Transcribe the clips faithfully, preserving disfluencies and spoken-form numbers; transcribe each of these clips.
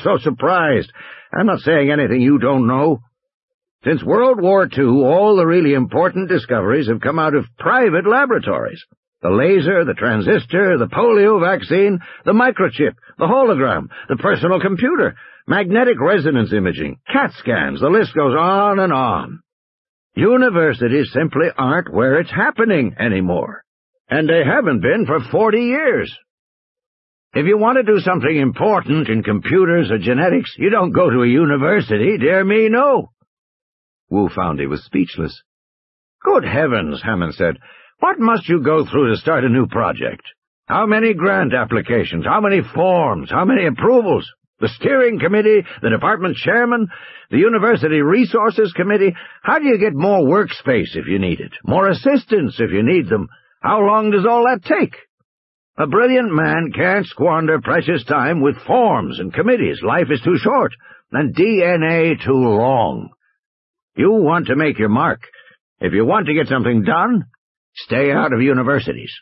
so surprised? I'm not saying anything you don't know. Since World War Two, all the really important discoveries have come out of private laboratories. The laser, the transistor, the polio vaccine, the microchip, the hologram, the personal computer, magnetic resonance imaging, CAT scans, the list goes on and on. Universities simply aren't where it's happening anymore, and they haven't been for forty years. If you want to do something important in computers or genetics, you don't go to a university, dear me, no. Wu found he was speechless. Good heavens, Hammond said. What must you go through to start a new project? How many grant applications? How many forms? How many approvals? The steering committee? The department chairman? The university resources committee? How do you get more workspace if you need it? More assistants if you need them? How long does all that take? A brilliant man can't squander precious time with forms and committees. Life is too short, and D N A too long. You want to make your mark. If you want to get something done, stay out of universities.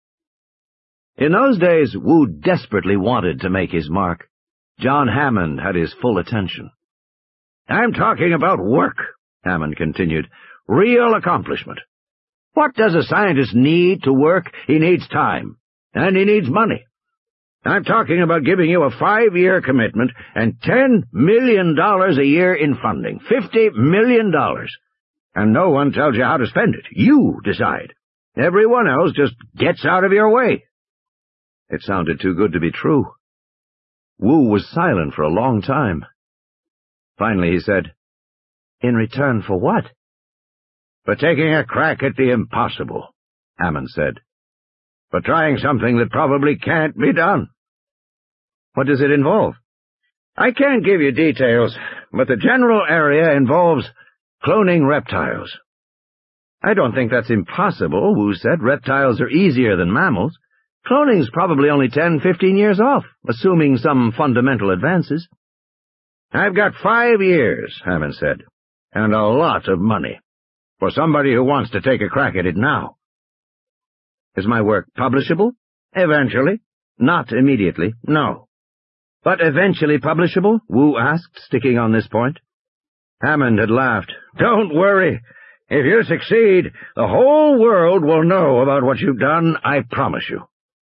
In those days, Wu desperately wanted to make his mark. John Hammond had his full attention. I'm talking about work, Hammond continued. Real accomplishment. What does a scientist need to work? He needs time, and he needs money. I'm talking about giving you a five-year commitment and ten million dollars a year in funding. Fifty million dollars. And no one tells you how to spend it. You decide. Everyone else just gets out of your way. It sounded too good to be true. Wu was silent for a long time. Finally he said, "In return for what?" For taking a crack at the impossible, Hammond said. For trying something that probably can't be done. What does it involve? I can't give you details, but the general area involves cloning reptiles. I don't think that's impossible, Wu said. Reptiles are easier than mammals. Cloning's probably only ten, fifteen years off, assuming some fundamental advances. I've got five years, Hammond said, and a lot of money, for somebody who wants to take a crack at it now. Is my work publishable? Eventually. Not immediately. No. But eventually publishable? Wu asked, sticking on this point. Hammond had laughed. Don't worry. If you succeed, the whole world will know about what you've done, I promise you.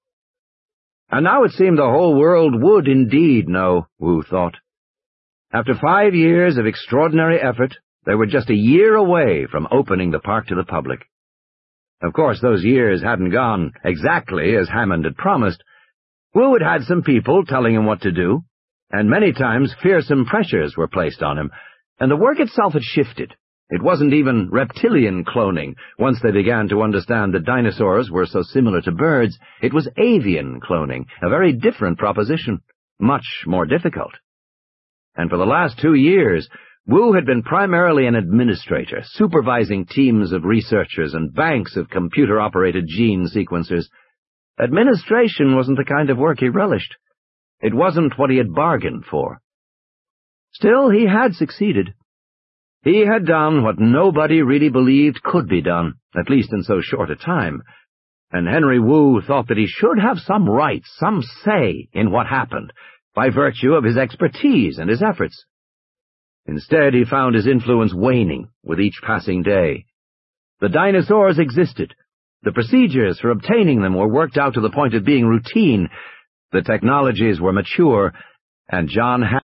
And now it seemed the whole world would indeed know, Wu thought. After five years of extraordinary effort, they were just a year away from opening the park to the public. Of course, those years hadn't gone exactly as Hammond had promised. Wu had had some people telling him what to do, and many times fearsome pressures were placed on him, and the work itself had shifted. It wasn't even reptilian cloning. Once they began to understand that dinosaurs were so similar to birds, it was avian cloning, a very different proposition, much more difficult. And for the last two years, Wu had been primarily an administrator, supervising teams of researchers and banks of computer-operated gene sequencers. Administration wasn't the kind of work he relished. It wasn't what he had bargained for. Still, he had succeeded. He had done what nobody really believed could be done, at least in so short a time, and Henry Wu thought that he should have some right, some say in what happened, by virtue of his expertise and his efforts. Instead, he found his influence waning with each passing day. The dinosaurs existed. The procedures for obtaining them were worked out to the point of being routine. The technologies were mature, and John